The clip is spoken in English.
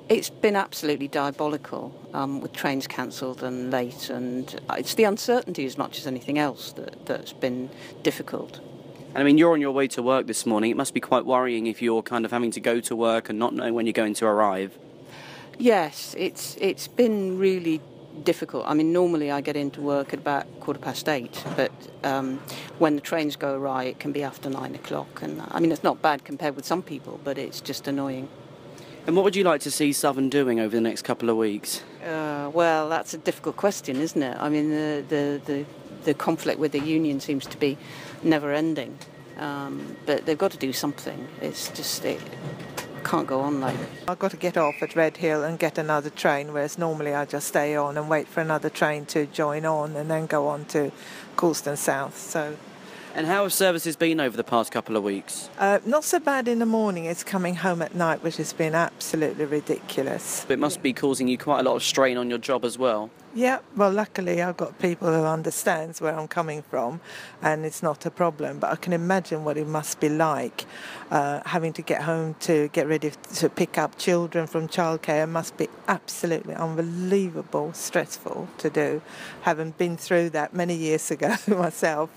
It's been absolutely diabolical, with trains cancelled and late, and it's the uncertainty as much as anything else that's been difficult. And I mean, you're on your way to work this morning. It must be quite worrying if you're kind of having to go to work and not know when you're going to arrive. Yes, it's been really difficult. I mean, normally I get into work at about 8:15, but when the trains go awry, it can be after 9 o'clock. And I mean, it's not bad compared with some people, but it's just annoying. And what would you like to see Southern doing over the next couple of weeks? Well, that's a difficult question, isn't it? I mean, the conflict with the union seems to be never ending, but they've got to do something. It's just it can't go on like. I've got to get off at Red Hill and get another train, whereas normally I just stay on and wait for another train to join on and then go on to Coulston South. So. And how have services been over the past couple of weeks? Not so bad in the morning. It's coming home at night, which has been absolutely ridiculous. It must be causing you quite a lot of strain on your job as well. Yeah, well, luckily I've got people who understands where I'm coming from and it's not a problem. But I can imagine what it must be like having to get home to get ready to pick up children from childcare. It must be absolutely unbelievable stressful to do, having been through that many years ago myself.